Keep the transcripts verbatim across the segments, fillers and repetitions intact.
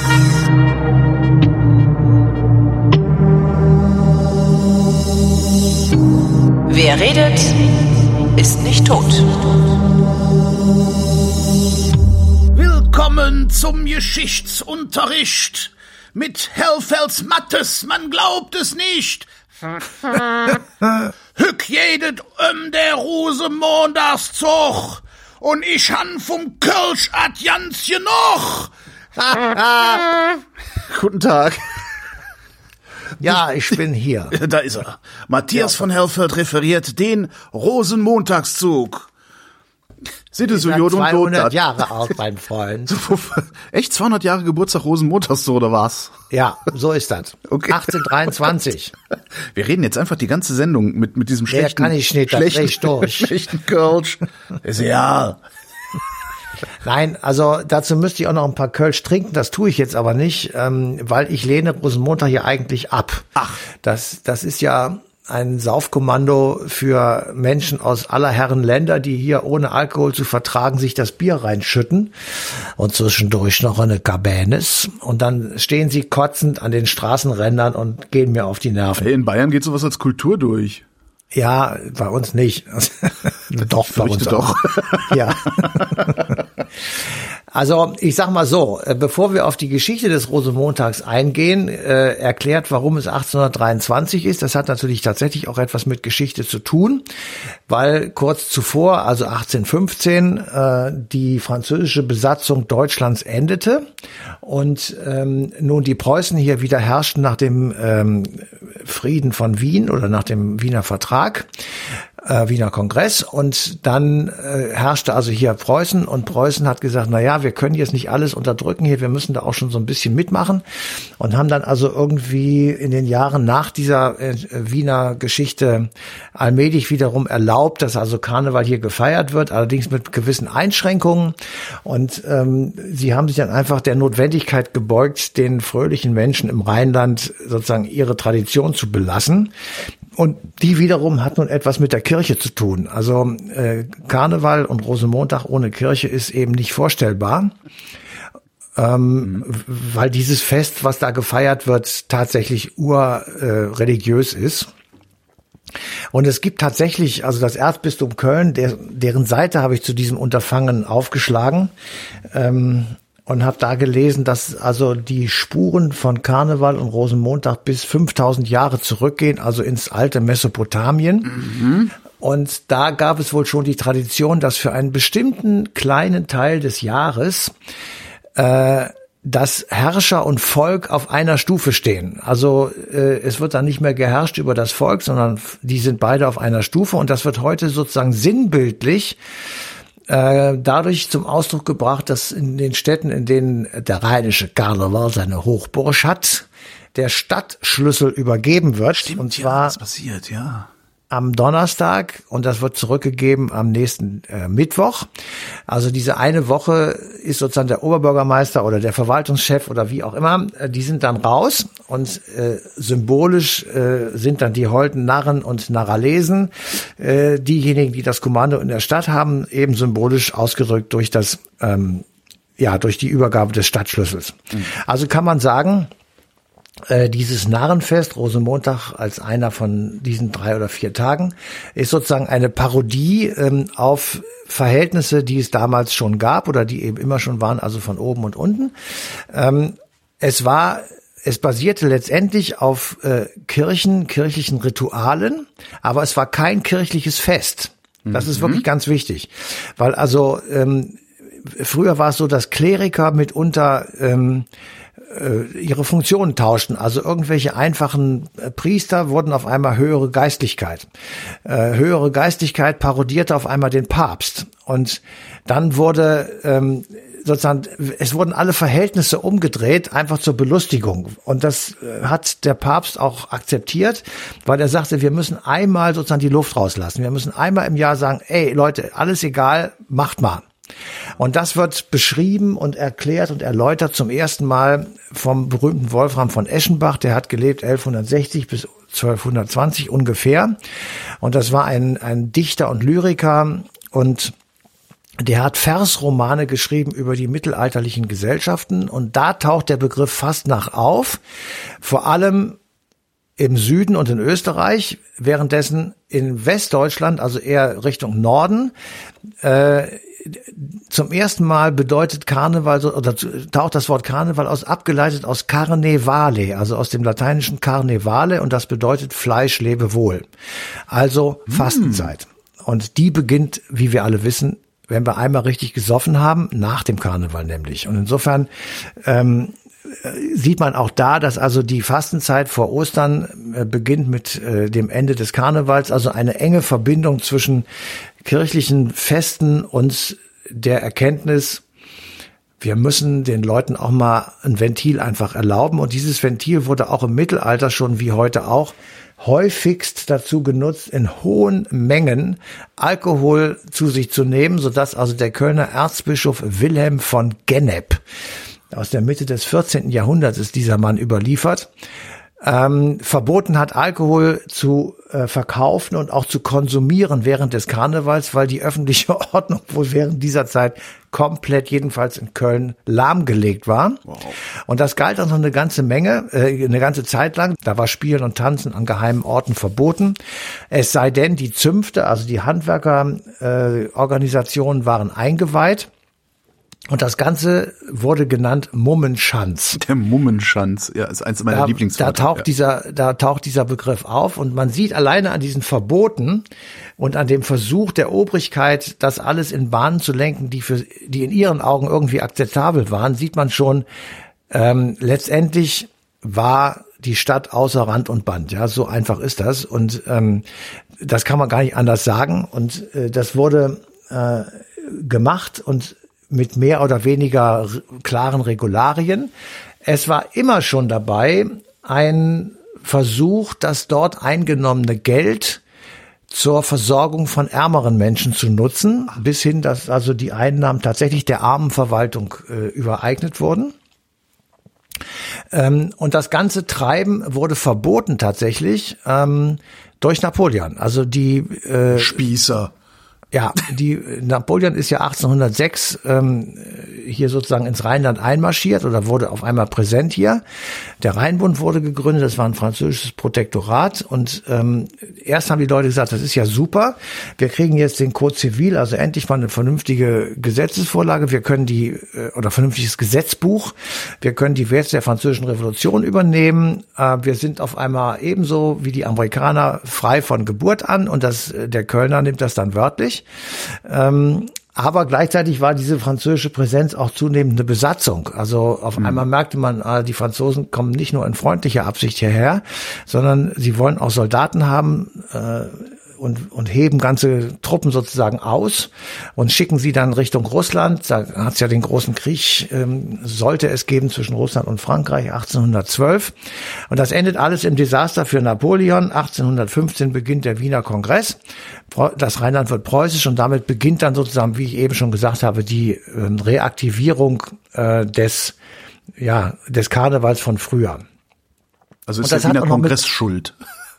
Wer redet, ist nicht tot. Willkommen zum Geschichtsunterricht mit Hellfels Mattes, man glaubt es nicht. Hück jedet um der Rosenmontagszug und ich han vom Kölsch ad Jansje noch. Guten Tag. Ja, ich bin hier. Da ist er. Matthias ja. von Hellfeld referiert den Rosenmontagszug. Seht ihr so Jod und zweihundert Jahre alt, mein Freund. Echt zweihundert Jahre Geburtstag Rosenmontagszug oder was? Ja, so ist das. Okay. achtzehnhundertdreiundzwanzig. Wir reden jetzt einfach die ganze Sendung mit mit diesem schlechten, Der kann ich nicht, schlechten, durch. schlechten Kölsch. Ist ja. Nein, also dazu müsste ich auch noch ein paar Kölsch trinken, das tue ich jetzt aber nicht, ähm, weil ich lehne Rosenmontag hier eigentlich ab. Ach. Das, das ist ja ein Saufkommando für Menschen aus aller Herren Länder, die hier ohne Alkohol zu vertragen sich das Bier reinschütten und zwischendurch noch eine Cabernet und dann stehen sie kotzend an den Straßenrändern und gehen mir auf die Nerven. Hey, in Bayern geht sowas als Kultur durch. Ja, bei uns nicht. Doch, bei uns doch. Auch. Ja. Also ich sag mal so, bevor wir auf die Geschichte des Rosenmontags eingehen, äh, erklärt, warum es achtzehnhundertdreiundzwanzig ist. Das hat natürlich tatsächlich auch etwas mit Geschichte zu tun, weil kurz zuvor, also achtzehnhundertfünfzehn, äh, die französische Besatzung Deutschlands endete und ähm, nun die Preußen hier wieder herrschten nach dem ähm, Frieden von Wien oder nach dem Wiener Vertrag. Äh, Wiener Kongress und dann äh, herrschte also hier Preußen und Preußen hat gesagt, na ja, wir können jetzt nicht alles unterdrücken hier, wir müssen da auch schon so ein bisschen mitmachen und haben dann also irgendwie in den Jahren nach dieser äh, Wiener Geschichte allmählich wiederum erlaubt, dass also Karneval hier gefeiert wird, allerdings mit gewissen Einschränkungen und ähm, sie haben sich dann einfach der Notwendigkeit gebeugt, den fröhlichen Menschen im Rheinland sozusagen ihre Tradition zu belassen. Und die wiederum hat nun etwas mit der Kirche zu tun. Also äh, Karneval und Rosenmontag ohne Kirche ist eben nicht vorstellbar, ähm, mhm. weil dieses Fest, was da gefeiert wird, tatsächlich urreligiös äh, ist. Und es gibt tatsächlich, also das Erzbistum Köln, der, deren Seite habe ich zu diesem Unterfangen aufgeschlagen, ähm, und habe da gelesen, dass also die Spuren von Karneval und Rosenmontag bis fünftausend Jahre zurückgehen, also ins alte Mesopotamien. Mhm. Und da gab es wohl schon die Tradition, dass für einen bestimmten kleinen Teil des Jahres äh, dass Herrscher und Volk auf einer Stufe stehen. Also äh, es wird dann nicht mehr geherrscht über das Volk, sondern die sind beide auf einer Stufe. Und das wird heute sozusagen sinnbildlich dadurch zum Ausdruck gebracht, dass in den Städten, in denen der rheinische Karneval seine Hochburg hat, der Stadtschlüssel übergeben wird. Stimmt, und zwar ja, das passiert, ja. am Donnerstag und das wird zurückgegeben am nächsten äh, Mittwoch. Also diese eine Woche ist sozusagen der Oberbürgermeister oder der Verwaltungschef oder wie auch immer, äh, die sind dann raus und äh, symbolisch äh, sind dann die holden Narren und Narralesen, äh, diejenigen, die das Kommando in der Stadt haben, eben symbolisch ausgedrückt durch das, ähm, ja, durch die Übergabe des Stadtschlüssels. Mhm. Also kann man sagen, dieses Narrenfest, Rosenmontag als einer von diesen drei oder vier Tagen, ist sozusagen eine Parodie ähm, auf Verhältnisse, die es damals schon gab oder die eben immer schon waren, also von oben und unten. Ähm, es war, es basierte letztendlich auf äh, Kirchen, kirchlichen Ritualen, aber es war kein kirchliches Fest. Das mhm. ist wirklich ganz wichtig, weil also ähm, früher war es so, dass Kleriker mitunter ähm, ihre Funktionen tauschten. Also irgendwelche einfachen Priester wurden auf einmal höhere Geistlichkeit. Äh, höhere Geistlichkeit parodierte auf einmal den Papst. Und dann wurde ähm, sozusagen, es wurden alle Verhältnisse umgedreht, einfach zur Belustigung. Und das hat der Papst auch akzeptiert, weil er sagte, wir müssen einmal sozusagen die Luft rauslassen. Wir müssen einmal im Jahr sagen, ey Leute, alles egal, macht mal. Und das wird beschrieben und erklärt und erläutert zum ersten Mal vom berühmten Wolfram von Eschenbach. Der hat gelebt elfhundertsechzig bis zwölfhundertzwanzig ungefähr. Und das war ein, ein Dichter und Lyriker und Der hat Versromane geschrieben über die mittelalterlichen Gesellschaften und da taucht der Begriff Fastnacht auf, vor allem im Süden und in Österreich, währenddessen in Westdeutschland, also eher Richtung Norden, äh, zum ersten Mal bedeutet Karneval oder taucht das Wort Karneval aus, abgeleitet aus Carnevale, also aus dem lateinischen Carnevale, und das bedeutet Fleisch lebe wohl. Also Fastenzeit. Mm. Und die beginnt, wie wir alle wissen, wenn wir einmal richtig gesoffen haben, nach dem Karneval nämlich. Und insofern ähm, sieht man auch da, dass also die Fastenzeit vor Ostern äh, beginnt mit äh, dem Ende des Karnevals, also eine enge Verbindung zwischen kirchlichen Festen und der Erkenntnis, wir müssen den Leuten auch mal ein Ventil einfach erlauben. Und dieses Ventil wurde auch im Mittelalter schon wie heute auch häufigst dazu genutzt, in hohen Mengen Alkohol zu sich zu nehmen, sodass also der Kölner Erzbischof Wilhelm von Gennep, aus der Mitte des vierzehnten Jahrhunderts ist dieser Mann überliefert, ähm, verboten hat, Alkohol zu äh, verkaufen und auch zu konsumieren während des Karnevals, weil die öffentliche Ordnung wohl während dieser Zeit komplett, jedenfalls in Köln, lahmgelegt war. Wow. Und das galt also eine ganze Menge, äh, eine ganze Zeit lang. Da war Spielen und Tanzen an geheimen Orten verboten. Es sei denn, die Zünfte, also die Handwerkerorganisationen, äh, waren eingeweiht. Und das Ganze wurde genannt Mummenschanz. Der Mummenschanz, ja, ist eins meiner da, Lieblingsworte. Da taucht ja. dieser, da taucht dieser Begriff auf und man sieht alleine an diesen Verboten und an dem Versuch der Obrigkeit, das alles in Bahnen zu lenken, die für, die in ihren Augen irgendwie akzeptabel waren, sieht man schon, ähm, letztendlich war die Stadt außer Rand und Band. Ja, so einfach ist das und ähm, das kann man gar nicht anders sagen und äh, das wurde äh, gemacht und mit mehr oder weniger klaren Regularien. Es war immer schon dabei ein Versuch, das dort eingenommene Geld zur Versorgung von ärmeren Menschen zu nutzen, bis hin, dass also die Einnahmen tatsächlich der Armenverwaltung äh, übereignet wurden. Ähm, und das ganze Treiben wurde verboten tatsächlich ähm, durch Napoleon. Also die äh, Spießer. Ja, die Napoleon ist ja achtzehnhundertsechs ähm, hier sozusagen ins Rheinland einmarschiert oder wurde auf einmal präsent hier. Der Rheinbund wurde gegründet, das war ein französisches Protektorat und ähm, erst haben die Leute gesagt, das ist ja super, wir kriegen jetzt den Code Civil, also endlich mal eine vernünftige Gesetzesvorlage, wir können die, äh, oder vernünftiges Gesetzbuch, wir können die Werte der französischen Revolution übernehmen, äh, wir sind auf einmal ebenso wie die Amerikaner frei von Geburt an und das, der Kölner nimmt das dann wörtlich. Ähm, aber gleichzeitig war diese französische Präsenz auch zunehmend eine Besatzung. Also auf mhm. einmal merkte man, ah, die Franzosen kommen nicht nur in freundlicher Absicht hierher, sondern sie wollen auch Soldaten haben äh, und, und heben ganze Truppen sozusagen aus und schicken sie dann Richtung Russland. Da hat es ja den großen Krieg, ähm, sollte es geben zwischen Russland und Frankreich, achtzehnhundertzwölf. Und das endet alles im Desaster für Napoleon. achtzehnhundertfünfzehn beginnt der Wiener Kongress. Das Rheinland wird preußisch und damit beginnt dann sozusagen, wie ich eben schon gesagt habe, die ähm, Reaktivierung äh, des, ja, des Karnevals von früher. Also ist der Wiener Kongress schuld?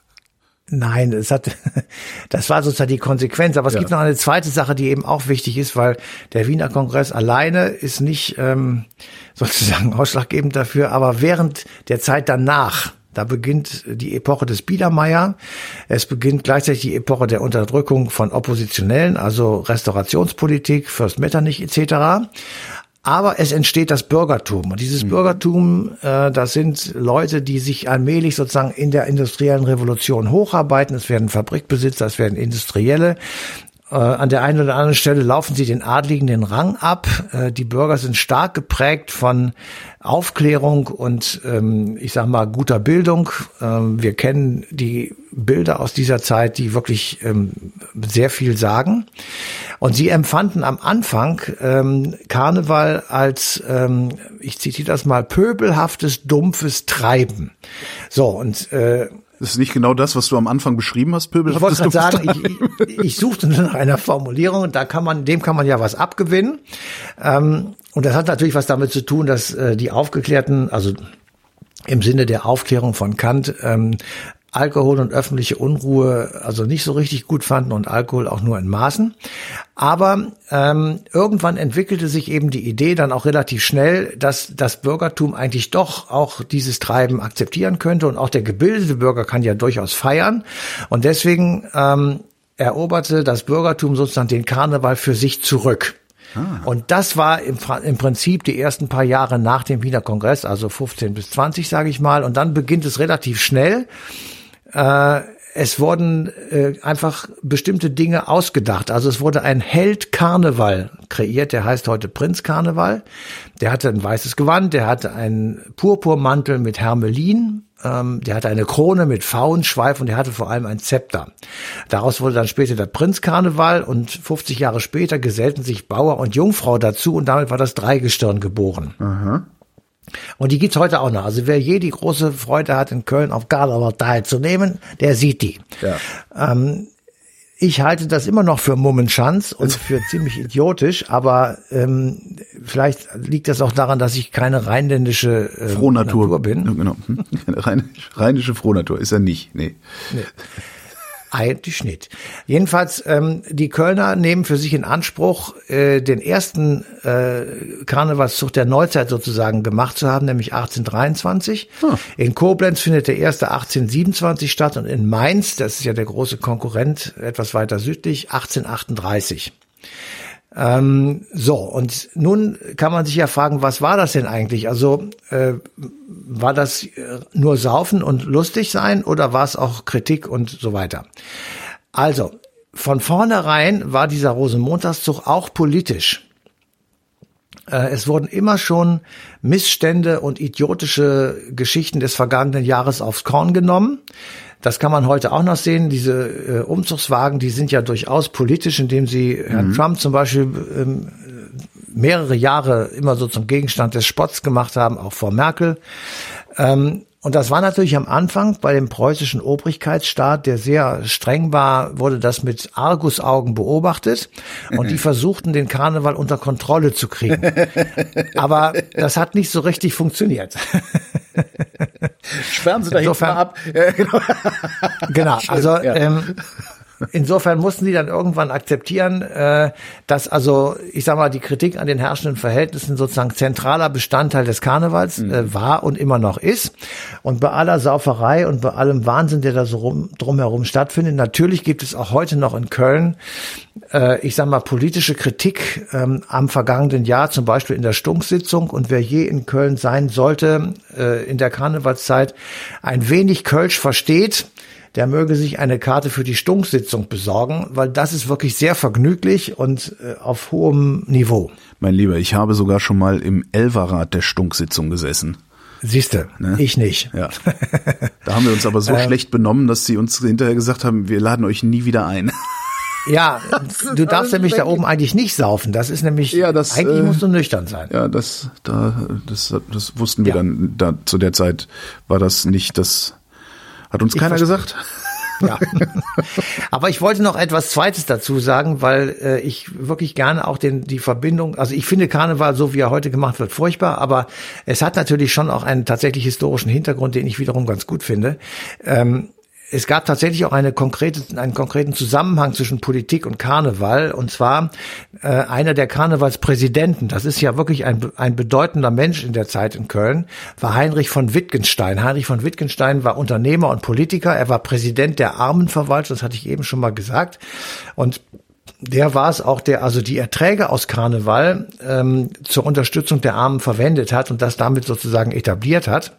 Nein, es hat, das war sozusagen die Konsequenz. Aber es ja. gibt noch eine zweite Sache, die eben auch wichtig ist, weil der Wiener Kongress alleine ist nicht ähm, sozusagen ausschlaggebend dafür. Aber während der Zeit danach, da beginnt die Epoche des Biedermeier. Es beginnt gleichzeitig die Epoche der Unterdrückung von Oppositionellen, also Restaurationspolitik, Fürst Metternich et cetera. Aber es entsteht das Bürgertum. Und dieses mhm. Bürgertum, äh, das sind Leute, die sich allmählich sozusagen in der industriellen Revolution hocharbeiten. Es werden Fabrikbesitzer, es werden Industrielle. Äh, an der einen oder anderen Stelle laufen sie den Adligen den Rang ab. Äh, die Bürger sind stark geprägt von Aufklärung und ähm, ich sag mal guter Bildung. Ähm, wir kennen die Bilder aus dieser Zeit, die wirklich ähm, sehr viel sagen. Und sie empfanden am Anfang ähm, Karneval als, ähm, ich zitiere das mal, pöbelhaftes, dumpfes Treiben. So, und äh, das ist nicht genau das, was du am Anfang beschrieben hast, pöbelhaftes, dumpfes Treiben. Ich wollte gerade sagen, ich, ich, ich suchte nur nach einer Formulierung, da kann man, dem kann man ja was abgewinnen. Ähm, und das hat natürlich was damit zu tun, dass äh, die Aufgeklärten, also im Sinne der Aufklärung von Kant, ähm, Alkohol und öffentliche Unruhe also nicht so richtig gut fanden und Alkohol auch nur in Maßen. Aber ähm, irgendwann entwickelte sich eben die Idee dann auch relativ schnell, dass das Bürgertum eigentlich doch auch dieses Treiben akzeptieren könnte und auch der gebildete Bürger kann ja durchaus feiern. Und deswegen ähm, eroberte das Bürgertum sozusagen den Karneval für sich zurück. Ah. Und das war im, im Prinzip die ersten paar Jahre nach dem Wiener Kongress, also fünfzehn bis zwanzig, sage ich mal. Und dann beginnt es relativ schnell. Äh, es wurden äh, einfach bestimmte Dinge ausgedacht. Also es wurde ein Held-Karneval kreiert, der heißt heute Prinz-Karneval. Der hatte ein weißes Gewand, der hatte einen Purpurmantel mit Hermelin, ähm, der hatte eine Krone mit Pfauenschweif und der hatte vor allem ein Zepter. Daraus wurde dann später der Prinz-Karneval und fünfzig Jahre später gesellten sich Bauer und Jungfrau dazu und damit war das Dreigestirn geboren. Aha. Und die gibt's heute auch noch. Also wer je die große Freude hat, in Köln auf Karneval teilzunehmen, der sieht die. Ja. Ähm, ich halte das immer noch für Mummenschanz und für ziemlich idiotisch, aber ähm, vielleicht liegt das auch daran, dass ich keine rheinländische äh, Frohnatur Natur bin. Ja, genau. Keine rheinische Frohnatur ist er nicht. Nee. nee. Eigentlich nicht. Jedenfalls, ähm, die Kölner nehmen für sich in Anspruch, äh, den ersten äh, Karnevalszug der Neuzeit sozusagen gemacht zu haben, nämlich achtzehnhundertdreiundzwanzig. Hm. In Koblenz findet der erste achtzehnhundertsiebenundzwanzig statt und in Mainz, das ist ja der große Konkurrent, etwas weiter südlich, achtzehnhundertachtunddreißig. Ähm, so, und nun kann man sich ja fragen, was war das denn eigentlich? Also äh, war das äh, nur Saufen und lustig sein oder war es auch Kritik und so weiter? Also, von vornherein war dieser Rosenmontagszug auch politisch. Äh, es wurden immer schon Missstände und idiotische Geschichten des vergangenen Jahres aufs Korn genommen. Das kann man heute auch noch sehen. Diese äh, Umzugswagen, die sind ja durchaus politisch, indem sie Herrn mhm. Trump zum Beispiel ähm, mehrere Jahre immer so zum Gegenstand des Spotts gemacht haben, auch vor Merkel. Ähm, und das war natürlich am Anfang bei dem preußischen Obrigkeitsstaat, der sehr streng war, wurde das mit Argusaugen beobachtet und die versuchten, den Karneval unter Kontrolle zu kriegen. Aber das hat nicht so richtig funktioniert. Sperren Sie da hinten mal ab. Genau, also ähm, insofern mussten die dann irgendwann akzeptieren, äh, dass also, ich sag mal, die Kritik an den herrschenden Verhältnissen sozusagen zentraler Bestandteil des Karnevals mhm. äh, war und immer noch ist. Und bei aller Sauferei und bei allem Wahnsinn, der da so rum, drumherum stattfindet, natürlich gibt es auch heute noch in Köln, äh, ich sag mal, politische Kritik ähm, am vergangenen Jahr, zum Beispiel in der Stunksitzung. Und wer je in Köln sein sollte, äh, in der Karnevalszeit, ein wenig Kölsch versteht, der möge sich eine Karte für die Stunksitzung besorgen, weil das ist wirklich sehr vergnüglich und äh, auf hohem Niveau. Mein Lieber, ich habe sogar schon mal im Elferrad der Stunksitzung gesessen. Siehste, ne? Ich nicht. Ja. Da haben wir uns aber so ähm, schlecht benommen, dass sie uns hinterher gesagt haben, wir laden euch nie wieder ein. Ja, du darfst nämlich da oben eigentlich nicht saufen. Das ist nämlich, ja, das, eigentlich äh, musst du nüchtern sein. Ja, das, da, das, das wussten wir ja. dann, da, zu der Zeit war das nicht das, hat uns ich keiner verstehe. gesagt. Ja, aber ich wollte noch etwas Zweites dazu sagen, weil äh, ich wirklich gerne auch den die Verbindung, also ich finde Karneval, so wie er heute gemacht wird, furchtbar, aber es hat natürlich schon auch einen tatsächlich historischen Hintergrund, den ich wiederum ganz gut finde. Ähm, Es gab tatsächlich auch eine konkrete, einen konkreten Zusammenhang zwischen Politik und Karneval, und zwar äh, einer der Karnevalspräsidenten, das ist ja wirklich ein, ein bedeutender Mensch in der Zeit in Köln, war Heinrich von Wittgenstein. Heinrich von Wittgenstein war Unternehmer und Politiker, er war Präsident der Armenverwaltung, das hatte ich eben schon mal gesagt, und der war es auch, der also die Erträge aus Karneval ähm, zur Unterstützung der Armen verwendet hat und das damit sozusagen etabliert hat.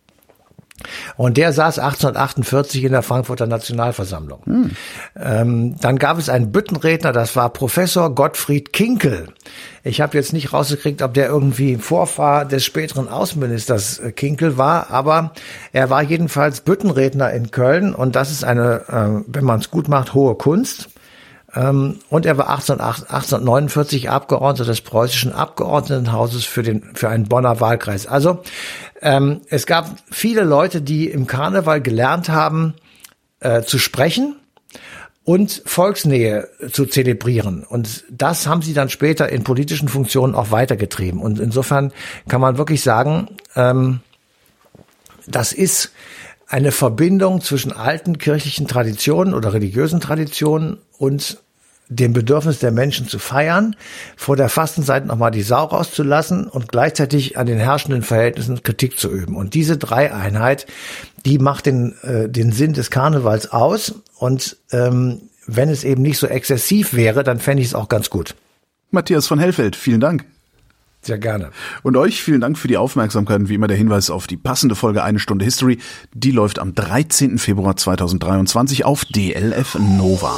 Und der saß achtzehnhundertachtundvierzig in der Frankfurter Nationalversammlung. Hm. Ähm, dann gab es einen Büttenredner, das war Professor Gottfried Kinkel. Ich habe jetzt nicht rausgekriegt, ob der irgendwie Vorfahr des späteren Außenministers Kinkel war, aber er war jedenfalls Büttenredner in Köln und das ist eine, äh, wenn man es gut macht, hohe Kunst. Ähm, und er war achtzehnhundertneunundvierzig Abgeordneter des preußischen Abgeordnetenhauses für den für einen Bonner Wahlkreis. Also ähm, es gab viele Leute, die im Karneval gelernt haben, äh, zu sprechen und Volksnähe zu zelebrieren. Und das haben sie dann später in politischen Funktionen auch weitergetrieben. Und insofern kann man wirklich sagen, ähm, das ist eine Verbindung zwischen alten kirchlichen Traditionen oder religiösen Traditionen und dem Bedürfnis der Menschen zu feiern, vor der Fastenzeit nochmal die Sau rauszulassen und gleichzeitig an den herrschenden Verhältnissen Kritik zu üben. Und diese Dreieinheit, die macht den, äh, den Sinn des Karnevals aus. Und ähm, wenn es eben nicht so exzessiv wäre, dann fände ich es auch ganz gut. Matthias von Hellfeld, vielen Dank. Sehr gerne. Und euch vielen Dank für die Aufmerksamkeit und wie immer der Hinweis auf die passende Folge Eine Stunde History. Die läuft am dreizehnten Februar zweitausenddreiundzwanzig auf D L F Nova.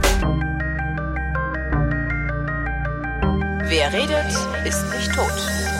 Wer redet, ist nicht tot.